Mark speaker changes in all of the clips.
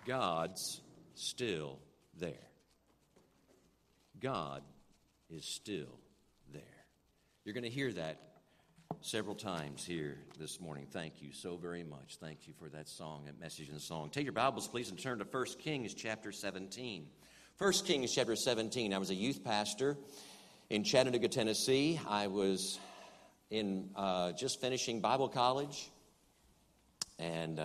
Speaker 1: God's still there. God is still there. You're going to hear that several times here this morning. Thank you so very much. Thank you for that song, that message and song. Take your Bibles, please, and turn to 1 Kings chapter 17. 1 Kings chapter 17. I was a youth pastor in Chattanooga, Tennessee. I was in just finishing Bible college, and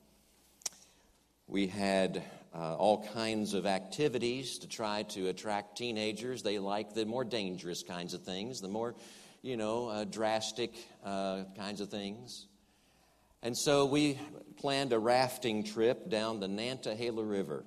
Speaker 1: we had all kinds of activities to try to attract teenagers. They like the more dangerous kinds of things, the more, drastic kinds of things. And so we planned a rafting trip down the Nantahala River.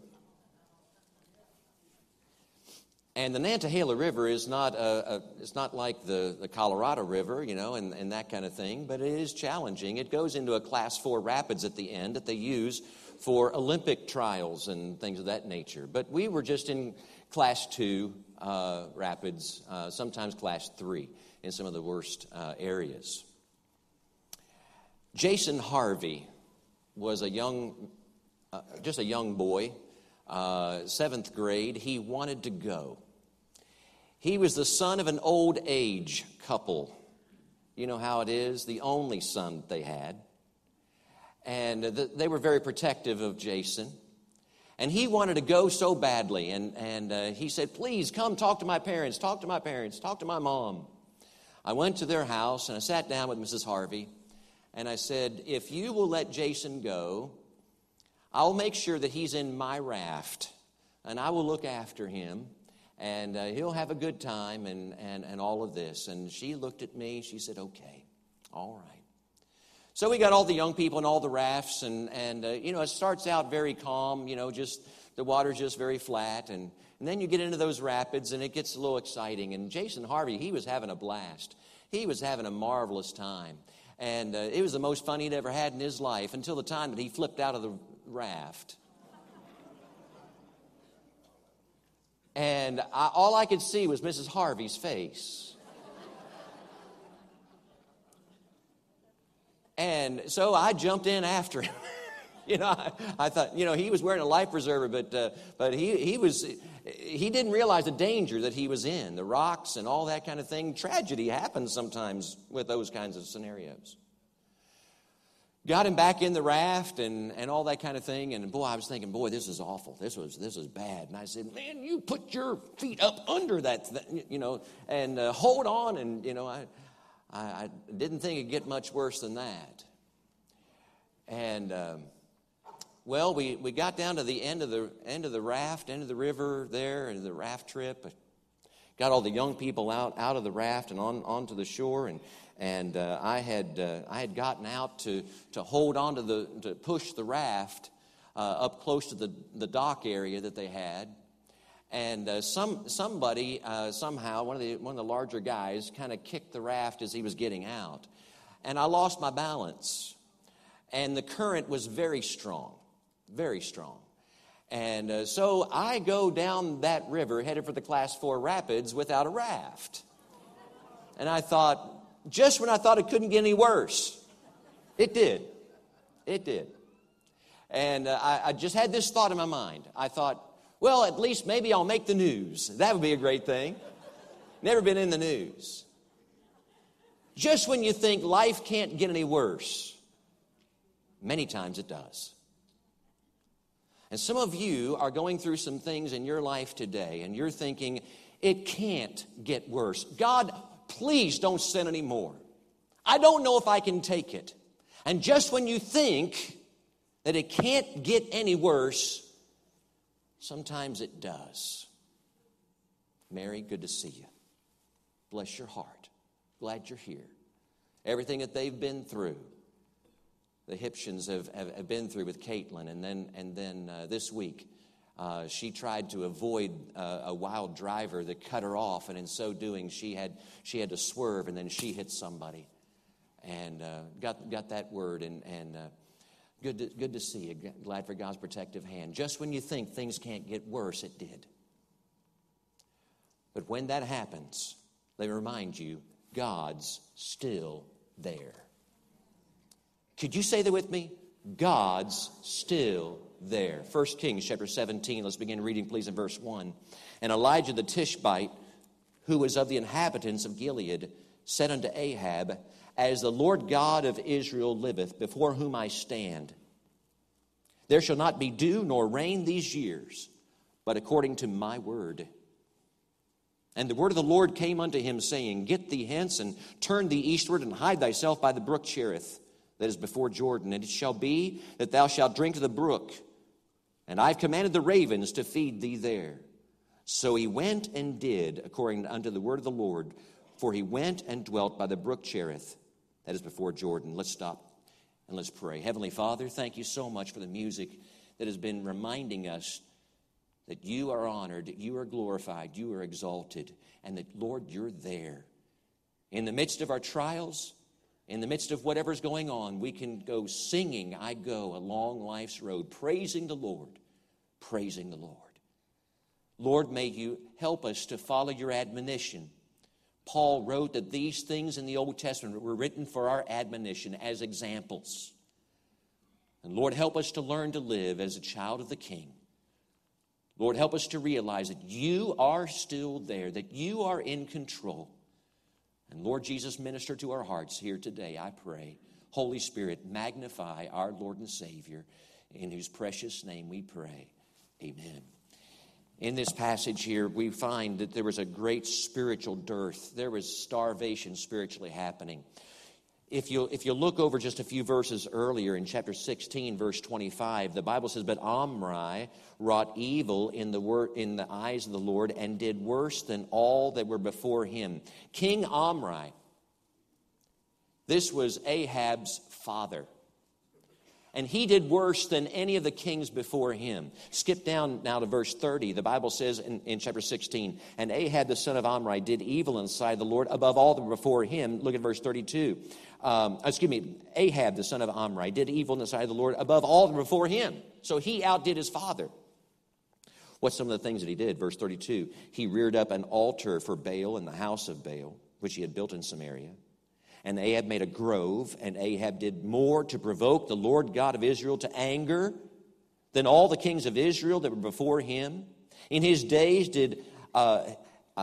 Speaker 1: And the Nantahala River is not it's not like the Colorado River, and that kind of thing, but it is challenging. It goes into a Class 4 rapids at the end that they use for Olympic trials and things of that nature. But we were just in Class 2 rapids, sometimes Class 3 in some of the worst areas. Jason Harvey was just a young boy, 7th grade. He wanted to go. He was the son of an old age couple. You know how it is, the only son that they had. And they were very protective of Jason. And he wanted to go so badly. And he said, please come talk to my parents, talk to my mom. I went to their house and I sat down with Mrs. Harvey. And I said, if you will let Jason go, I'll make sure that he's in my raft. And I will look after him. And he'll have a good time and all of this. And she looked at me. She said, okay, all right. So we got all the young people and all the rafts. And it starts out very calm, just the water's just very flat. And then you get into those rapids and it gets a little exciting. And Jason Harvey, he was having a blast. He was having a marvelous time. And it was the most fun he'd ever had in his life until the time that he flipped out of the raft. And all I could see was Mrs. Harvey's face. And so I jumped in after him. I thought, he was wearing a life preserver, but he didn't realize the danger that he was in, the rocks and all that kind of thing. Tragedy happens sometimes with those kinds of scenarios. Got him back in the raft and all that kind of thing. And I was thinking, this is awful. This was bad. And I said, man, you put your feet up under that, and hold on. And, I didn't think it'd get much worse than that. And, we got down to the end of the raft, end of the river there, and the raft trip. Got all the young people out of the raft and onto the shore, and I had gotten out to hold on to push the raft up close to the dock area that they had, and somebody somehow one of the larger guys kind of kicked the raft as he was getting out, and I lost my balance, and the current was very strong, very strong. And so I go down that river, headed for the Class 4 rapids, without a raft. And I thought, just when I thought it couldn't get any worse, it did. It did. And I just had this thought in my mind. I thought, well, at least maybe I'll make the news. That would be a great thing. Never been in the news. Just when you think life can't get any worse, many times it does. And some of you are going through some things in your life today, and you're thinking, it can't get worse. God, please don't send any more. I don't know if I can take it. And just when you think that it can't get any worse, sometimes it does. Mary, good to see you. Bless your heart. Glad you're here. Everything that they've been through, the Hipshins have been through with Caitlin, and then this week she tried to avoid a wild driver that cut her off, and in so doing she had to swerve, and then she hit somebody, and got that word, and good to see you. Glad for God's protective hand. Just when you think things can't get worse, it did. But when that happens, they remind you God's still there. Could you say that with me? God's still there. 1 Kings chapter 17, let's begin reading please in verse 1. And Elijah the Tishbite, who was of the inhabitants of Gilead, said unto Ahab, As the Lord God of Israel liveth, before whom I stand, there shall not be dew nor rain these years, but according to my word. And the word of the Lord came unto him, saying, Get thee hence, and turn thee eastward, and hide thyself by the brook Cherith, that is before Jordan. And it shall be that thou shalt drink of the brook, and I have commanded the ravens to feed thee there. So he went and did according unto the word of the Lord, for he went and dwelt by the brook Cherith, that is before Jordan. Let's stop and let's pray. Heavenly Father, thank you so much for the music that has been reminding us that you are honored, you are glorified, you are exalted, and that, Lord, you're there. In the midst of our trials, in the midst of whatever's going on, we can go singing, I go along life's road, praising the Lord, praising the Lord. Lord, may you help us to follow your admonition. Paul wrote that these things in the Old Testament were written for our admonition as examples. And Lord, help us to learn to live as a child of the King. Lord, help us to realize that you are still there, that you are in control. And Lord Jesus, minister to our hearts here today, I pray. Holy Spirit, magnify our Lord and Savior, in whose precious name we pray. Amen. In this passage here, we find that there was a great spiritual dearth. There was starvation spiritually happening. If you look over just a few verses earlier in chapter 16, verse 25, the Bible says, But Omri wrought evil in the eyes of the Lord, and did worse than all that were before him. King Omri, this was Ahab's father. And he did worse than any of the kings before him. Skip down now to verse 30. The Bible says in chapter 16, And Ahab the son of Omri did evil in the sight of the Lord above all that were before him. Look at verse 32. Ahab the son of Omri did evil in the sight of the Lord above all that were before him. So he outdid his father. What's some of the things that he did? Verse 32, he reared up an altar for Baal in the house of Baal, which he had built in Samaria. And Ahab made a grove, and Ahab did more to provoke the Lord God of Israel to anger than all the kings of Israel that were before him. In his days did Hiel,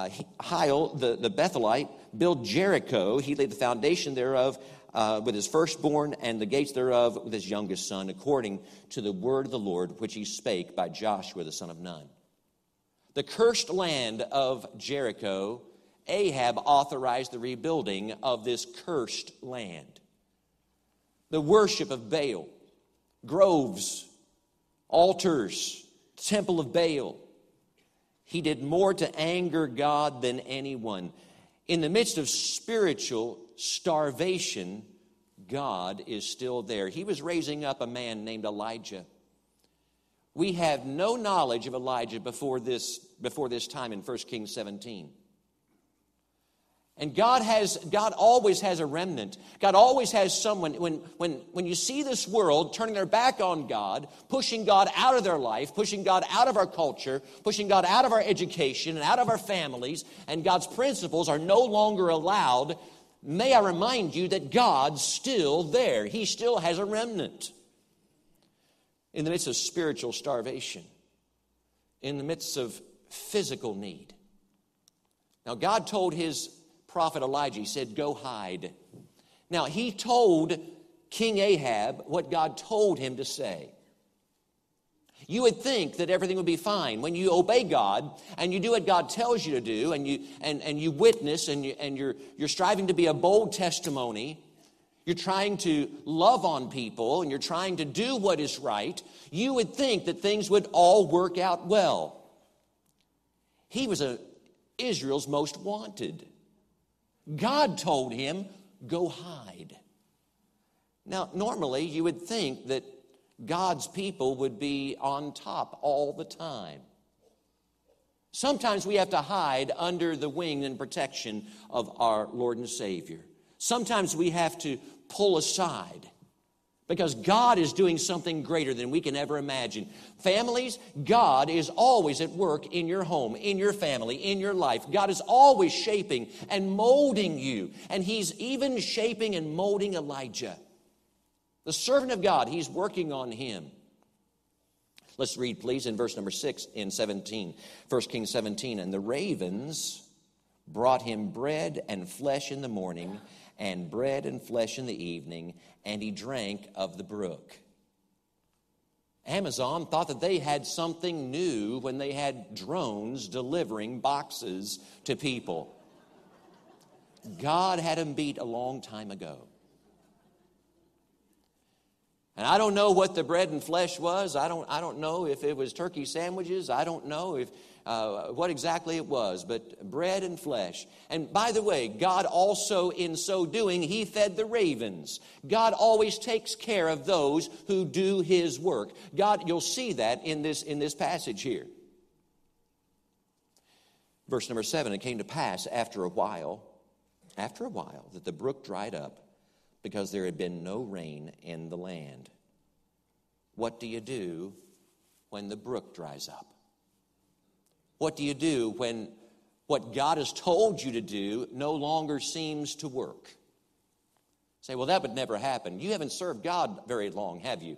Speaker 1: the Bethelite, build Jericho. He laid the foundation thereof with his firstborn, and the gates thereof with his youngest son, according to the word of the Lord, which he spake by Joshua the son of Nun. The cursed land of Jericho, Ahab authorized the rebuilding of this cursed land. The worship of Baal, groves, altars, temple of Baal. He did more to anger God than anyone. In the midst of spiritual starvation, God is still there. He was raising up a man named Elijah. We have no knowledge of Elijah before this time in 1 Kings 17. And God always has a remnant. God always has someone. When you see this world turning their back on God, pushing God out of their life, pushing God out of our culture, pushing God out of our education and out of our families, and God's principles are no longer allowed, may I remind you that God's still there. He still has a remnant. In the midst of spiritual starvation, in the midst of physical need. Now, God told his prophet Elijah, he said, go hide. Now, he told King Ahab what God told him to say. You would think that everything would be fine when you obey God and you do what God tells you to do, and you witness, and you're striving to be a bold testimony. You're trying to love on people, and you're trying to do what is right. You would think that things would all work out well. He was Israel's most wanted. God told him, go hide. Now, normally you would think that God's people would be on top all the time. Sometimes we have to hide under the wing and protection of our Lord and Savior. Sometimes we have to pull aside because God is doing something greater than we can ever imagine. Families, God is always at work in your home, in your family, in your life. God is always shaping and molding you. And he's even shaping and molding Elijah. The servant of God, he's working on him. Let's read, please, in verse number 6 in 17, 1 Kings 17. And the ravens brought him bread and flesh in the morning, and bread and flesh in the evening, and he drank of the brook. Amazon thought that they had something new when they had drones delivering boxes to people. God had them beat a long time ago. And I don't know what the bread and flesh was. I don't know if it was turkey sandwiches. I don't know if what exactly it was, but bread and flesh. And by the way, God also, in so doing, he fed the ravens. God always takes care of those who do his work. God, you'll see that in this passage here. Verse number 7, it came to pass after a while, that the brook dried up, because there had been no rain in the land. What do you do when the brook dries up? What do you do when what God has told you to do no longer seems to work? Say, well, that would never happen. You haven't served God very long, have you?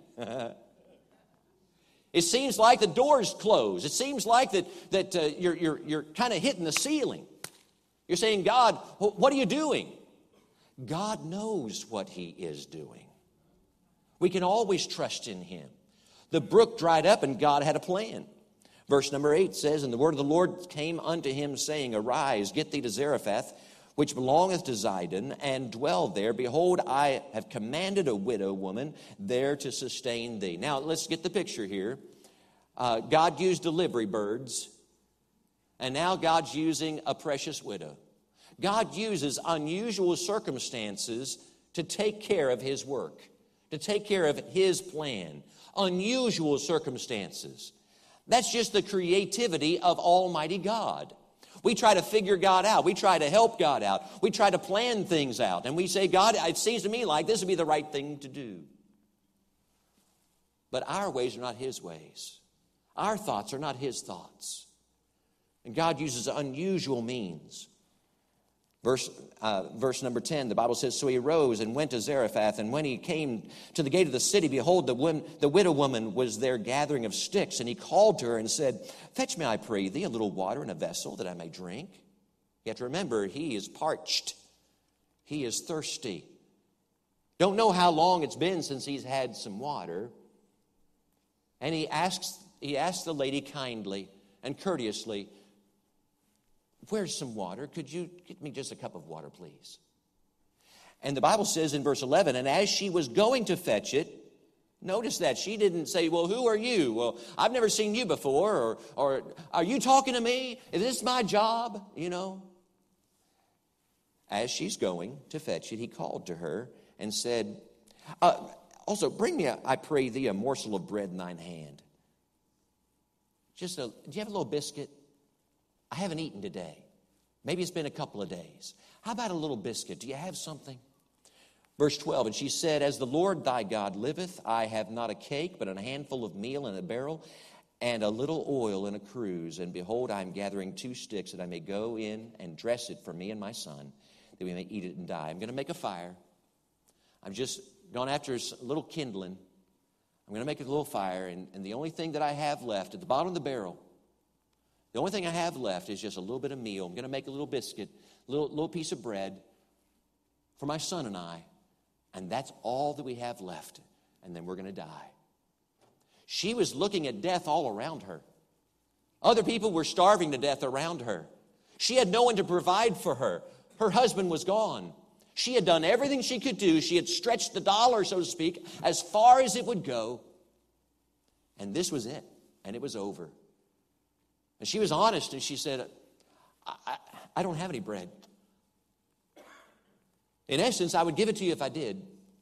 Speaker 1: It seems like the door's closed. It seems like that you're kind of hitting the ceiling. You're saying, God, what are you doing? God knows what he is doing. We can always trust in him. The brook dried up and God had a plan. Verse number 8 says, And the word of the Lord came unto him, saying, Arise, get thee to Zarephath, which belongeth to Zidon, and dwell there. Behold, I have commanded a widow woman there to sustain thee. Now, let's get the picture here. God used delivery birds, and now God's using a precious widow. God uses unusual circumstances to take care of his work, to take care of his plan. Unusual circumstances. That's just the creativity of Almighty God. We try to figure God out. We try to help God out. We try to plan things out. And we say, God, it seems to me like this would be the right thing to do. But our ways are not his ways. Our thoughts are not his thoughts. And God uses unusual means. Verse number 10, the Bible says, So he arose and went to Zarephath, and when he came to the gate of the city, behold, the widow woman was there gathering of sticks, and he called to her and said, Fetch me, I pray thee, a little water in a vessel that I may drink. You have to remember, he is parched. He is thirsty. Don't know how long it's been since he's had some water. And he asks the lady kindly and courteously, Where's some water? Could you get me just a cup of water, please? And the Bible says in verse 11, And as she was going to fetch it, notice that she didn't say, Well, who are you? Well, I've never seen you before. Or are you talking to me? Is this my job? You know. As she's going to fetch it, he called to her and said, Also, bring me, I pray thee, a morsel of bread in thine hand. Do you have a little biscuit? I haven't eaten today. Maybe it's been a couple of days. How about a little biscuit? Do you have something? Verse 12, And she said, As the Lord thy God liveth, I have not a cake, but a handful of meal in a barrel, and a little oil in a cruse. And behold, I am gathering 2 sticks, that I may go in and dress it for me and my son, that we may eat it and die. I'm going to make a fire. I've just gone after a little kindling. I'm going to make a little fire, and the only thing that I have left at the bottom of the barrel, the only thing I have left is just a little bit of meal. I'm going to make a little biscuit, a little piece of bread for my son and I. And that's all that we have left. And then we're going to die. She was looking at death all around her. Other people were starving to death around her. She had no one to provide for her. Her husband was gone. She had done everything she could do. She had stretched the dollar, so to speak, as far as it would go. And this was it. And it was over. And she was honest, and she said, I don't have any bread. In essence, I would give it to you if I did.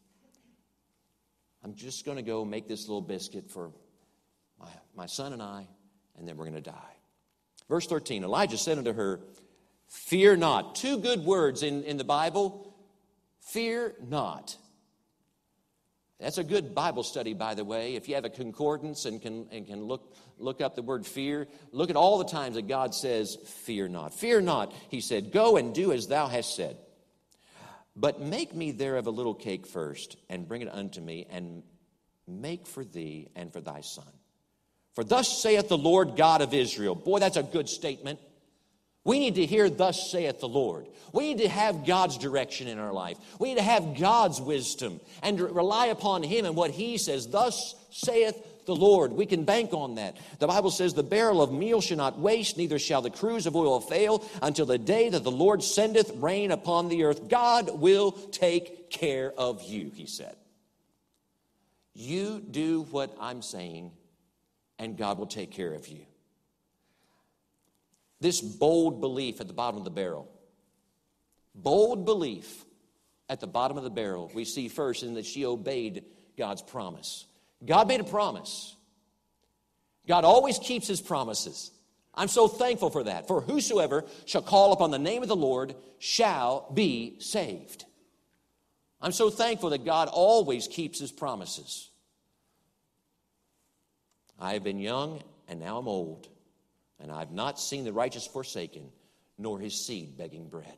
Speaker 1: I'm just going to go make this little biscuit for my son and I, and then we're going to die. Verse 13, Elijah said unto her, Fear not. 2 good words in the Bible. Fear not. That's a good Bible study, by the way. If you have a concordance and can look up the word fear, look at all the times that God says, Fear not. Fear not, he said, Go and do as thou hast said. But make me thereof a little cake first, and bring it unto me, and make for thee and for thy son. For thus saith the Lord God of Israel. Boy, that's a good statement. We need to hear, thus saith the Lord. We need to have God's direction in our life. We need to have God's wisdom and rely upon Him and what He says. Thus saith the Lord. We can bank on that. The Bible says, the barrel of meal shall not waste, neither shall the cruse of oil fail, until the day that the Lord sendeth rain upon the earth. God will take care of you, He said. You do what I'm saying, and God will take care of you. This bold belief at the bottom of the barrel. Bold belief at the bottom of the barrel. We see first in that she obeyed God's promise. God made a promise. God always keeps His promises. I'm so thankful for that. For whosoever shall call upon the name of the Lord shall be saved. I'm so thankful that God always keeps His promises. I have been young, and now I'm old, and I have not seen the righteous forsaken, nor his seed begging bread.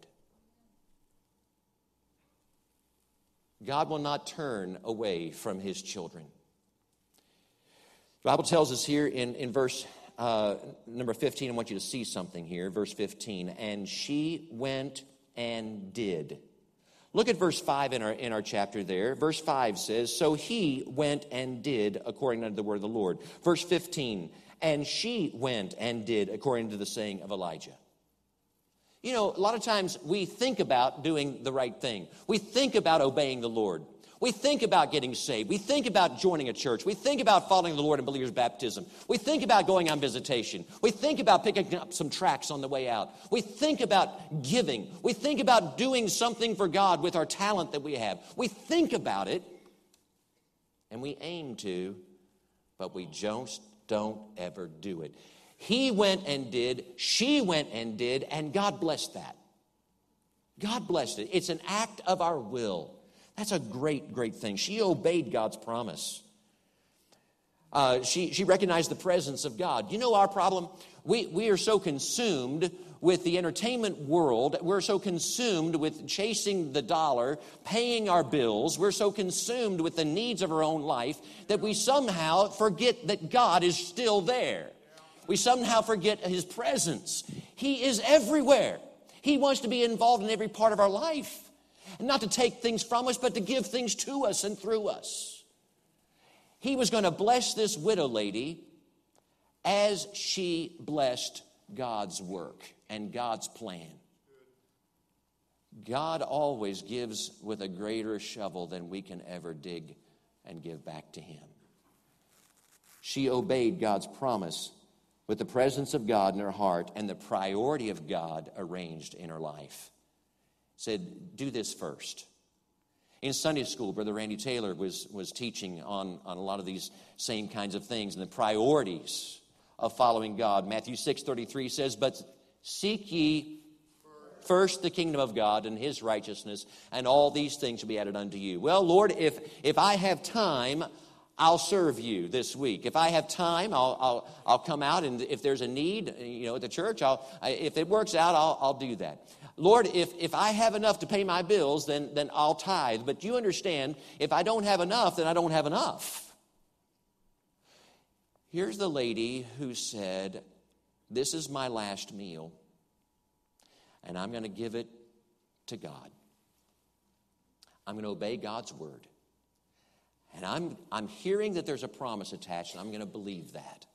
Speaker 1: God will not turn away from His children. The Bible tells us here in verse number 15, I want you to see something here, verse 15. And she went and did. Look at verse 5 in our chapter there. Verse 5 says, so he went and did according unto the word of the Lord. Verse 15, and she went and did according to the saying of Elijah. You know, a lot of times we think about doing the right thing. We think about obeying the Lord. We think about getting saved. We think about joining a church. We think about following the Lord in believer's baptism. We think about going on visitation. We think about picking up some tracts on the way out. We think about giving. We think about doing something for God with our talent that we have. We think about it, and we aim to, but we just don't ever do it. He went and did, she went and did, and God blessed that. God blessed it. It's an act of our will. That's a great, great thing. She obeyed God's promise. She recognized the presence of God. You know our problem? We are so consumed with the entertainment world. We're so consumed with chasing the dollar, paying our bills. We're so consumed with the needs of our own life that we somehow forget that God is still there. We somehow forget His presence. He is everywhere. He wants to be involved in every part of our life. And not to take things from us, but to give things to us and through us. He was going to bless this widow lady as she blessed God's work and God's plan. God always gives with a greater shovel than we can ever dig and give back to Him. She obeyed God's promise with the presence of God in her heart and the priority of God arranged in her life. Said, do this first. In Sunday school, Brother Randy Taylor was teaching on a lot of these same kinds of things and the priorities of following God. Matthew 6:33 says, but seek ye first the kingdom of God and His righteousness, and all these things shall be added unto you. Well, Lord, if I have time, I'll serve you this week. If I have time, I'll come out, and if there's a need, at the church, if it works out, I'll do that. Lord, if I have enough to pay my bills, then I'll tithe. But you understand, if I don't have enough, then I don't have enough. Here's the lady who said, this is my last meal, and I'm going to give it to God. I'm going to obey God's word. And I'm hearing that there's a promise attached, and I'm going to believe that.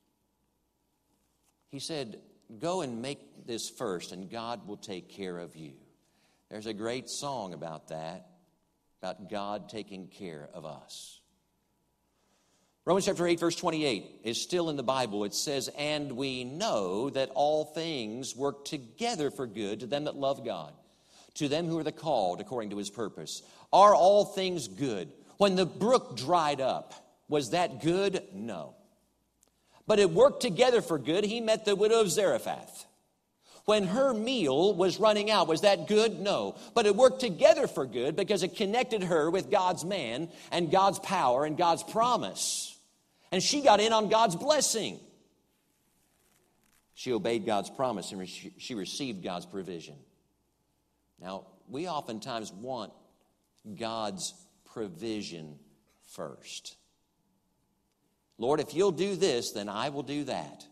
Speaker 1: He said, go and make this first, and God will take care of you. There's a great song about that, about God taking care of us. Romans chapter 8, verse 28 is still in the Bible. It says, and we know that all things work together for good to them that love God, to them who are the called according to His purpose. Are all things good? When the brook dried up, was that good? No. But it worked together for good. He met the widow of Zarephath. When her meal was running out, was that good? No. But it worked together for good because it connected her with God's man and God's power and God's promise. And she got in on God's blessing. She obeyed God's promise and she received God's provision. Now, we oftentimes want God's provision first. Lord, if you'll do this, then I will do that.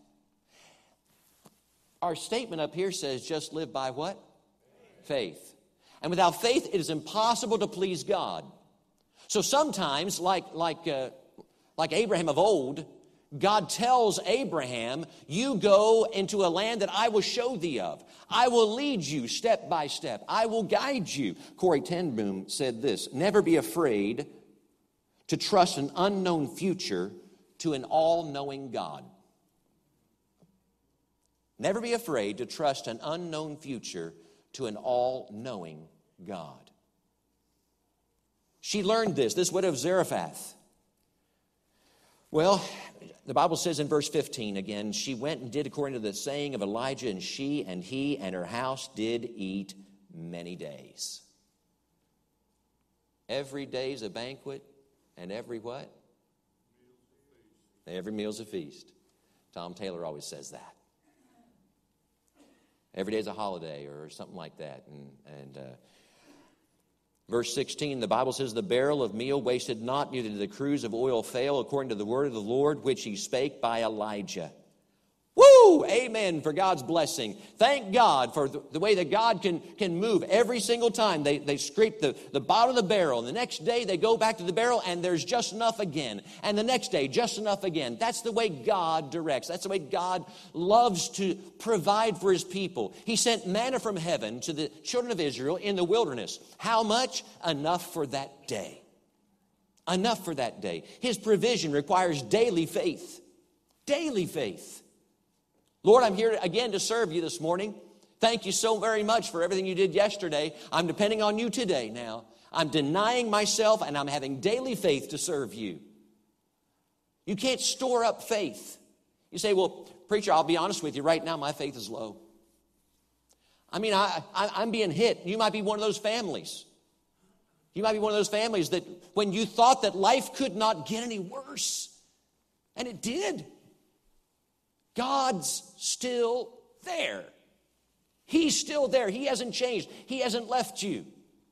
Speaker 1: Our statement up here says just live by what? Faith. And without faith, it is impossible to please God. So sometimes, like Abraham of old, God tells Abraham, you go into a land that I will show thee of. I will lead you step by step. I will guide you. Corrie ten Boom said this, never be afraid to trust an unknown future to an all-knowing God. Never be afraid to trust an unknown future to an all-knowing God. She learned this widow of Zarephath. Well, the Bible says in verse 15 again, she went and did according to the saying of Elijah, and she and he and her house did eat many days. Every day is a banquet, and every what? Every meal's a feast. Tom Taylor always says that. Every day is a holiday or something like that. And verse 16, the Bible says, the barrel of meal wasted not, neither did the cruse of oil fail, according to the word of the Lord, which he spake by Elijah. Woo! Amen for God's blessing. Thank God for the way that God can move every single time. They scrape the bottom of the barrel, and the next day they go back to the barrel, and there's just enough again. And the next day, just enough again. That's the way God directs. That's the way God loves to provide for his people. He sent manna from heaven to the children of Israel in the wilderness. How much? Enough for that day. Enough for that day. His provision requires daily faith. Daily faith. Lord, I'm here again to serve you this morning. Thank you so very much for everything you did yesterday. I'm depending on you today now. I'm denying myself and I'm having daily faith to serve you. You can't store up faith. You say, well, preacher, I'll be honest with you. Right now, my faith is low. I mean, I'm being hit. You might be one of those families. You might be one of those families that when you thought that life could not get any worse, and it did. God's still there. He's still there. He hasn't changed. He hasn't left you.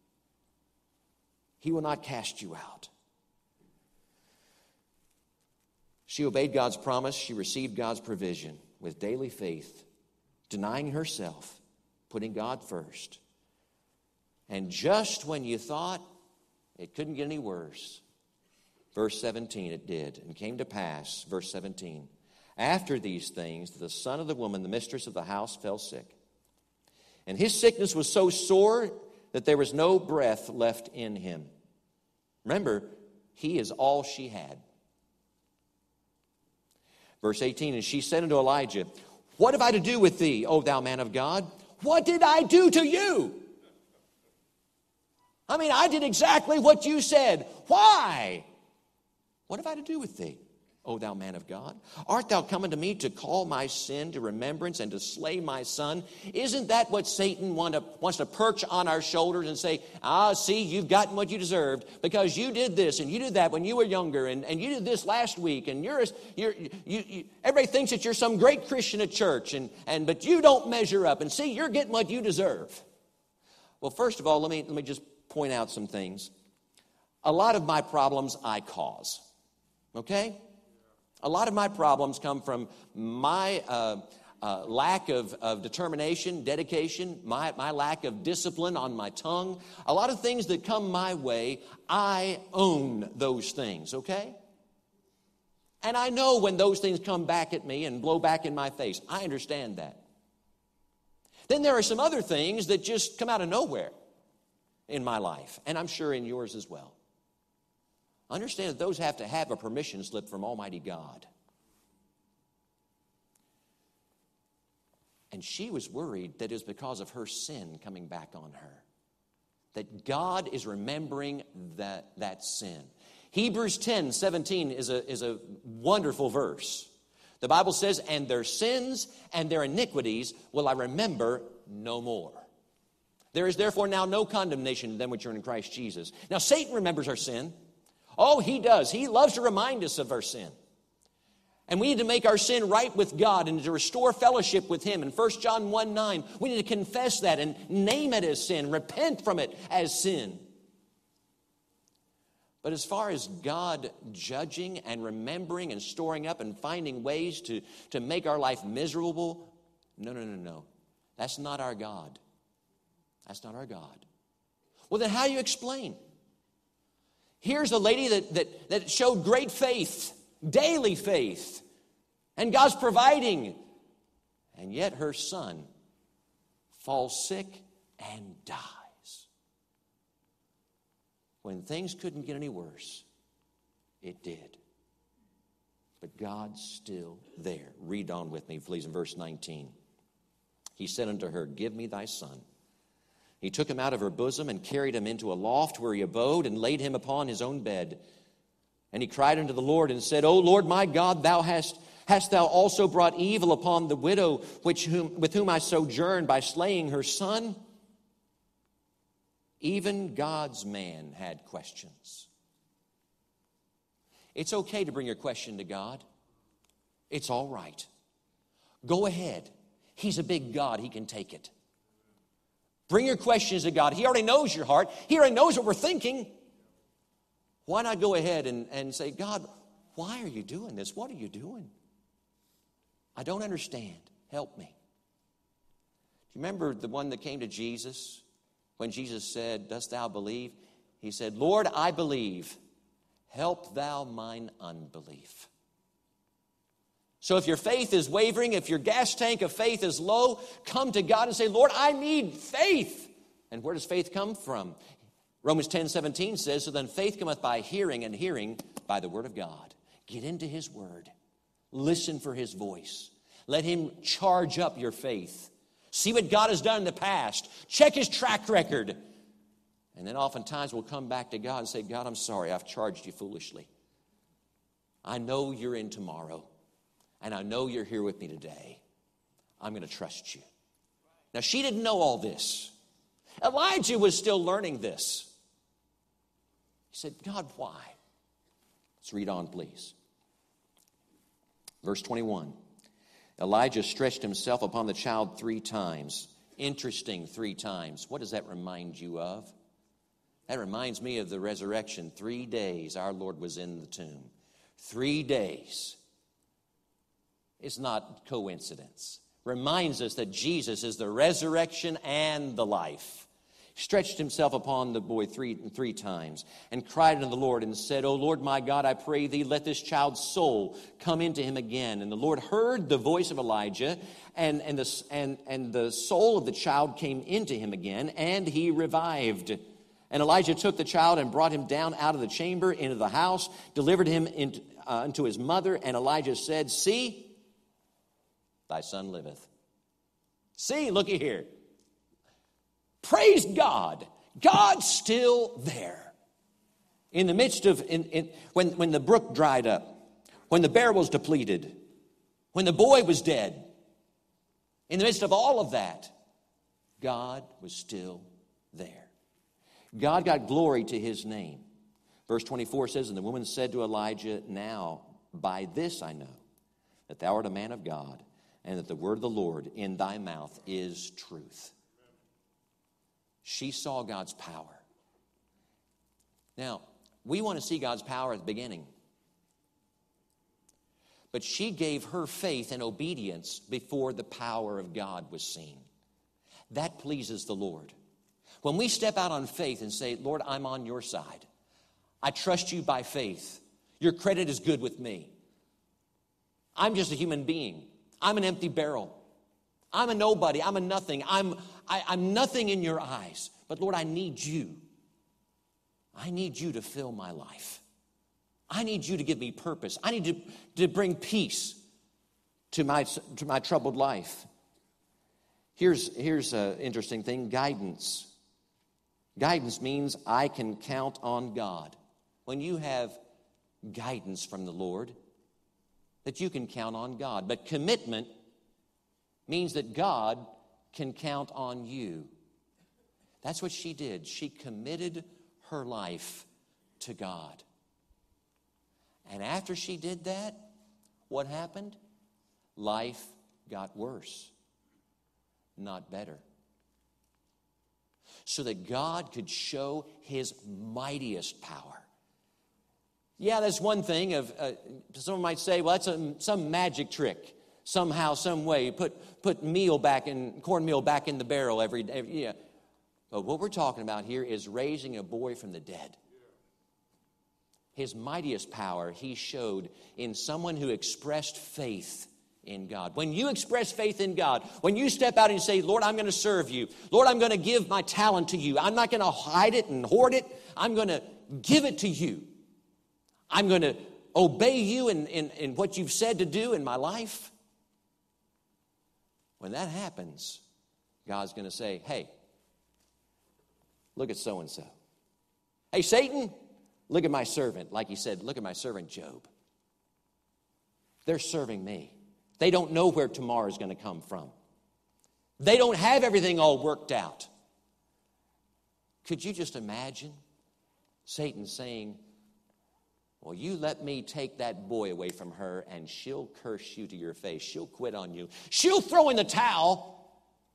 Speaker 1: He will not cast you out. She obeyed God's promise. She received God's provision with daily faith, denying herself, putting God first. And just when you thought it couldn't get any worse, verse 17, it did. And came to pass, verse 17, after these things, the son of the woman, the mistress of the house, fell sick. And his sickness was so sore that there was no breath left in him. Remember, he is all she had. Verse 18, and she said unto Elijah, what have I to do with thee, O thou man of God? What did I do to you? I mean, I did exactly what you said. Why? What have I to do with thee, O thou man of God? Art thou come unto me to call my sin to remembrance and to slay my son? Isn't that what Satan wants to perch on our shoulders and say, see, you've gotten what you deserved because you did this and you did that when you were younger and you did this last week and everybody thinks that you're some great Christian at church but you don't measure up and see, you're getting what you deserve. Well, first of all, let me just point out some things. A lot of my problems I cause, okay? A lot of my problems come from my lack of determination, dedication, my lack of discipline on my tongue. A lot of things that come my way, I own those things, okay? And I know when those things come back at me and blow back in my face. I understand that. Then there are some other things that just come out of nowhere in my life, and I'm sure in yours as well. Understand that those have to have a permission slip from Almighty God. And she was worried that it was because of her sin coming back on her. That God is remembering that sin. Hebrews 10:17 is a wonderful verse. The Bible says, and their sins and their iniquities will I remember no more. There is therefore now no condemnation to them which are in Christ Jesus. Now Satan remembers our sin. Oh, he does. He loves to remind us of our sin. And we need to make our sin right with God and to restore fellowship with Him. In 1 John 1:9, we need to confess that and name it as sin, repent from it as sin. But as far as God judging and remembering and storing up and finding ways to make our life miserable, no. That's not our God. That's not our God. Well, then how do you explain? Here's a lady that showed great faith, daily faith, and God's providing. And yet her son falls sick and dies. When things couldn't get any worse, it did. But God's still there. Read on with me, please, in verse 19. He said unto her, Give me thy son. He took him out of her bosom and carried him into a loft where he abode and laid him upon his own bed. And he cried unto the Lord and said, O Lord my God, hast thou also brought evil upon the widow with whom I sojourned by slaying her son? Even God's man had questions. It's okay to bring your question to God. It's all right. Go ahead. He's a big God. He can take it. Bring your questions to God. He already knows your heart. He already knows what we're thinking. Why not go ahead and say, God, why are you doing this? What are you doing? I don't understand. Help me. Do you remember the one that came to Jesus when Jesus said, Dost thou believe? He said, Lord, I believe. Help thou mine unbelief. So if your faith is wavering, if your gas tank of faith is low, come to God and say, Lord, I need faith. And where does faith come from? Romans 10:17 says, So then faith cometh by hearing, and hearing by the word of God. Get into His word. Listen for His voice. Let Him charge up your faith. See what God has done in the past. Check His track record. And then oftentimes we'll come back to God and say, God, I'm sorry, I've charged you foolishly. I know you're in tomorrow. And I know you're here with me today. I'm going to trust you. Now, she didn't know all this. Elijah was still learning this. He said, God, why? Let's read on, please. Verse 21. Elijah stretched himself upon the child 3 times. Interesting, 3 times. What does that remind you of? That reminds me of the resurrection. 3 days our Lord was in the tomb. 3 days. It's not coincidence. Reminds us that Jesus is the resurrection and the life. He stretched himself upon the boy three times and cried unto the Lord and said, O Lord my God, I pray thee, let this child's soul come into him again. And the Lord heard the voice of Elijah, and the soul of the child came into him again, and he revived. And Elijah took the child and brought him down out of the chamber into the house, delivered him unto his mother. And Elijah said, See, thy son liveth. See, looky here. Praise God. God's still there. In the midst of, when the brook dried up, when the bear was depleted, when the boy was dead, in the midst of all of that, God was still there. God got glory to His name. Verse 24 says, And the woman said to Elijah, Now by this I know that thou art a man of God, and that the word of the Lord in thy mouth is truth. She saw God's power. Now, we want to see God's power at the beginning. But she gave her faith and obedience before the power of God was seen. That pleases the Lord. When we step out on faith and say, Lord, I'm on your side. I trust you by faith. Your credit is good with me. I'm just a human being. I'm an empty barrel. I'm a nobody. I'm a nothing. I'm nothing in your eyes. But Lord, I need you. I need you to fill my life. I need you to give me purpose. I need to bring peace to my troubled life. Here's an interesting thing, guidance. Guidance means I can count on God. When you have guidance from the Lord, that you can count on God. But commitment means that God can count on you. That's what she did. She committed her life to God. And after she did that, What happened? Life got worse, not better. So that God could show His mightiest power. Yeah, that's one thing. Someone might say, well, that's some magic trick. Somehow, some way, put cornmeal back in the barrel every day. Yeah. But what we're talking about here is raising a boy from the dead. His mightiest power He showed in someone who expressed faith in God. When you express faith in God, when you step out and say, Lord, I'm going to serve you. Lord, I'm going to give my talent to you. I'm not going to hide it and hoard it. I'm going to give it to you. I'm going to obey you in what you've said to do in my life. When that happens, God's going to say, hey, look at so-and-so. Hey, Satan, look at my servant. Like He said, look at my servant Job. They're serving me. They don't know where tomorrow is going to come from. They don't have everything all worked out. Could you just imagine Satan saying, well, you let me take that boy away from her and she'll curse you to your face. She'll quit on you. She'll throw in the towel.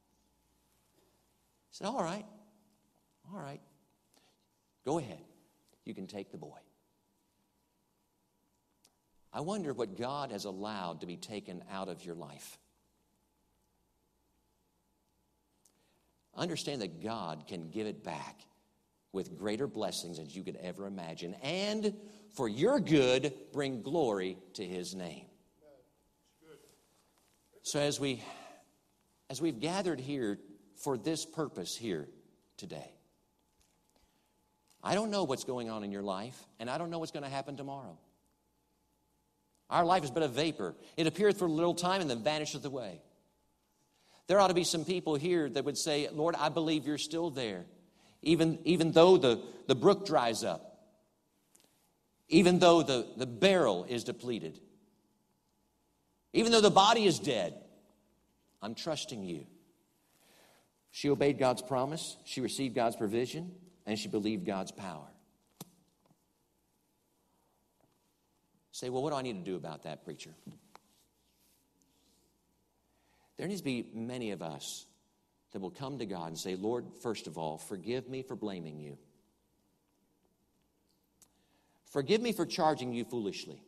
Speaker 1: He said, all right. Go ahead. You can take the boy. I wonder what God has allowed to be taken out of your life. Understand that God can give it back with greater blessings than you could ever imagine. And for your good, bring glory to His name. So as we've gathered here for this purpose here today, I don't know what's going on in your life, and I don't know what's going to happen tomorrow. Our life is but a vapor. It appeareth for a little time and then vanisheth away. There ought to be some people here that would say, Lord, I believe you're still there. Even though the brook dries up. Even though the barrel is depleted. Even though the body is dead. I'm trusting you. She obeyed God's promise. She received God's provision. And she believed God's power. Say, well, what do I need to do about that, preacher? There needs to be many of us that will come to God and say, Lord, first of all, forgive me for blaming you. Forgive me for charging you foolishly.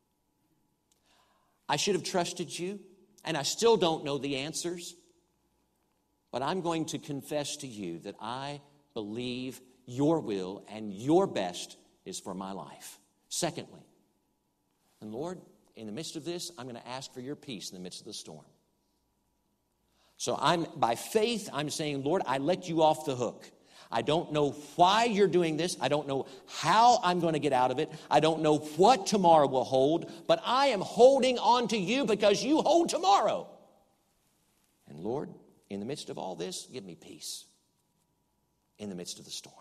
Speaker 1: I should have trusted you, and I still don't know the answers. But I'm going to confess to you that I believe your will and your best is for my life. Secondly, and Lord, in the midst of this, I'm going to ask for your peace in the midst of the storm. So by faith, I'm saying, Lord, I let you off the hook. I don't know why you're doing this. I don't know how I'm going to get out of it. I don't know what tomorrow will hold, but I am holding on to you because you hold tomorrow. And Lord, in the midst of all this, give me peace in the midst of the storm.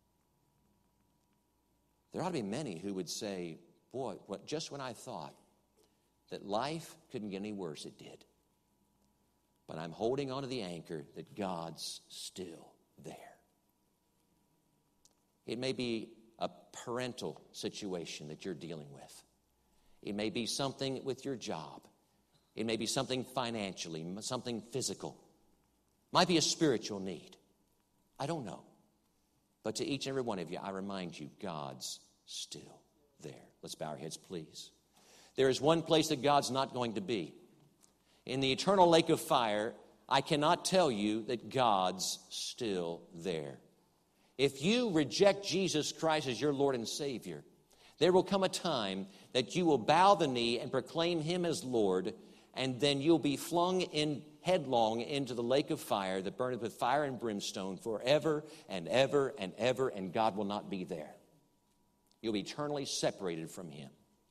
Speaker 1: There ought to be many who would say, boy, just when I thought that life couldn't get any worse, it did. But I'm holding on to the anchor that God's still there. It may be a parental situation that you're dealing with. It may be something with your job. It may be something financially, something physical. Might be a spiritual need. I don't know. But to each and every one of you, I remind you, God's still there. Let's bow our heads, please. There is one place that God's not going to be. In the eternal lake of fire, I cannot tell you that God's still there. If you reject Jesus Christ as your Lord and Savior, there will come a time that you will bow the knee and proclaim Him as Lord, and then you'll be flung in headlong into the lake of fire that burneth with fire and brimstone forever and ever and ever, and God will not be there. You'll be eternally separated from Him.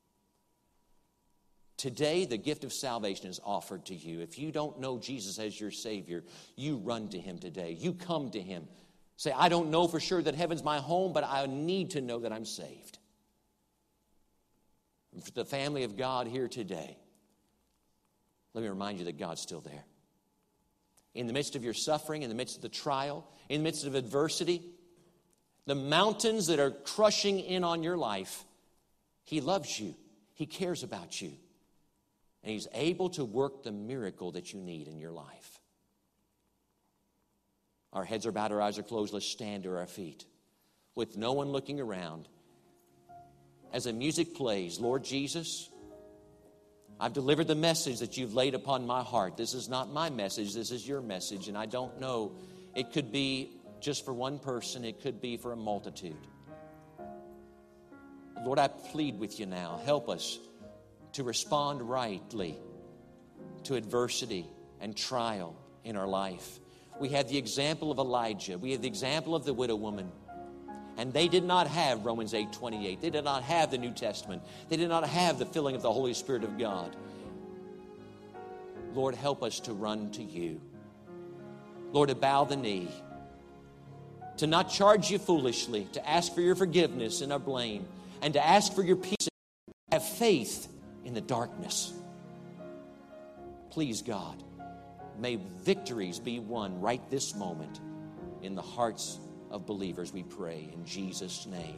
Speaker 1: Today, the gift of salvation is offered to you. If you don't know Jesus as your Savior, you run to Him today. You come to Him. Say, I don't know for sure that heaven's my home, but I need to know that I'm saved. And for the family of God here today, let me remind you that God's still there. In the midst of your suffering, in the midst of the trial, in the midst of adversity, the mountains that are crushing in on your life, He loves you. He cares about you. And He's able to work the miracle that you need in your life. Our heads are bowed, our eyes are closed. Let's stand to our feet with no one looking around. As the music plays, Lord Jesus, I've delivered the message that you've laid upon my heart. This is not my message. This is your message. And I don't know. It could be just for one person. It could be for a multitude. Lord, I plead with you now. Help us to respond rightly to adversity and trial in our life. We have the example of Elijah. We have the example of the widow woman. And they did not have Romans 8:28. They did not have the New Testament. They did not have the filling of the Holy Spirit of God. Lord, help us to run to you. Lord, to bow the knee. To not charge you foolishly. To ask for your forgiveness and our blame. And to ask for your peace. Have faith in the darkness. Please, God, may victories be won right this moment in the hearts of believers, we pray in Jesus' name.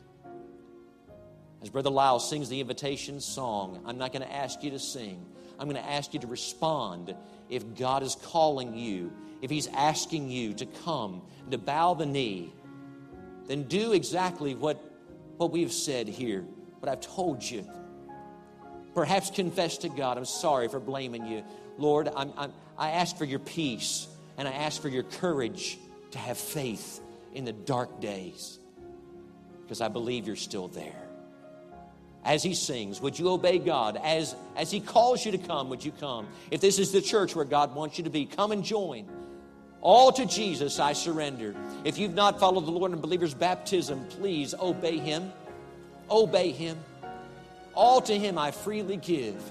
Speaker 1: As Brother Lyle sings the invitation song, I'm not going to ask you to sing. I'm going to ask you to respond if God is calling you, if He's asking you to come, to bow the knee. Then do exactly what we've said here, what I've told you. Perhaps confess to God, I'm sorry for blaming you. Lord, I ask for your peace, and I ask for your courage to have faith in the dark days, because I believe you're still there. As he sings, would you obey God? As he calls you to come, would you come? If this is the church where God wants you to be, come and join. All to Jesus I surrender. If you've not followed the Lord in believer's baptism, please obey Him. Obey Him. All to Him I freely give.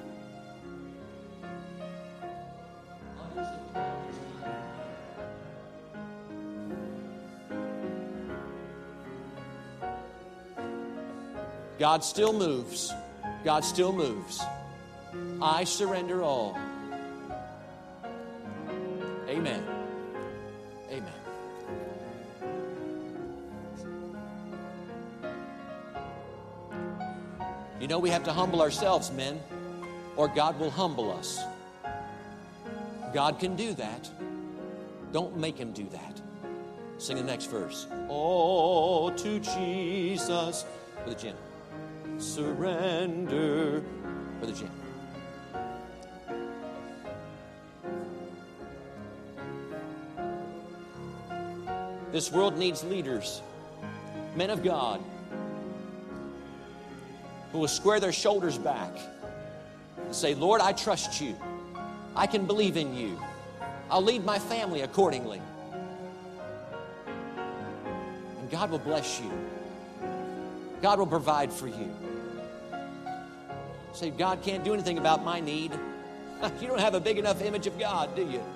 Speaker 1: God still moves. God still moves. I surrender all. Amen. Amen. You know, we have to humble ourselves, men, or God will humble us. God can do that. Don't make Him do that. Sing the next verse. Oh, to Jesus. With a gin. Surrender. Brother Jim. This world needs leaders, men of God, who will square their shoulders back and say, Lord, I trust you. I can believe in you. I'll lead my family accordingly. And God will bless you. God will provide for you. Say, God can't do anything about my need. You don't have a big enough image of God, do you?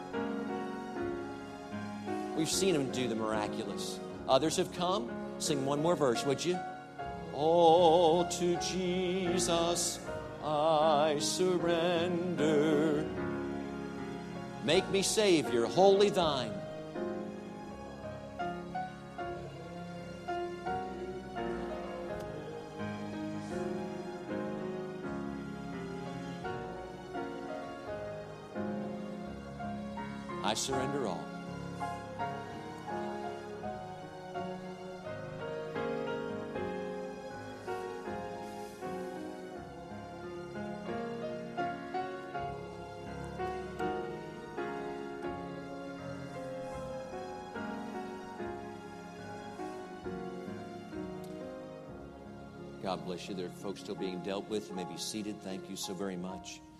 Speaker 1: We've seen Him do the miraculous. Others have come. Sing one more verse, would you? Oh, to Jesus I surrender. Make me Savior, wholly thine. I surrender all. God bless you. There are folks still being dealt with. You may be seated. Thank you so very much.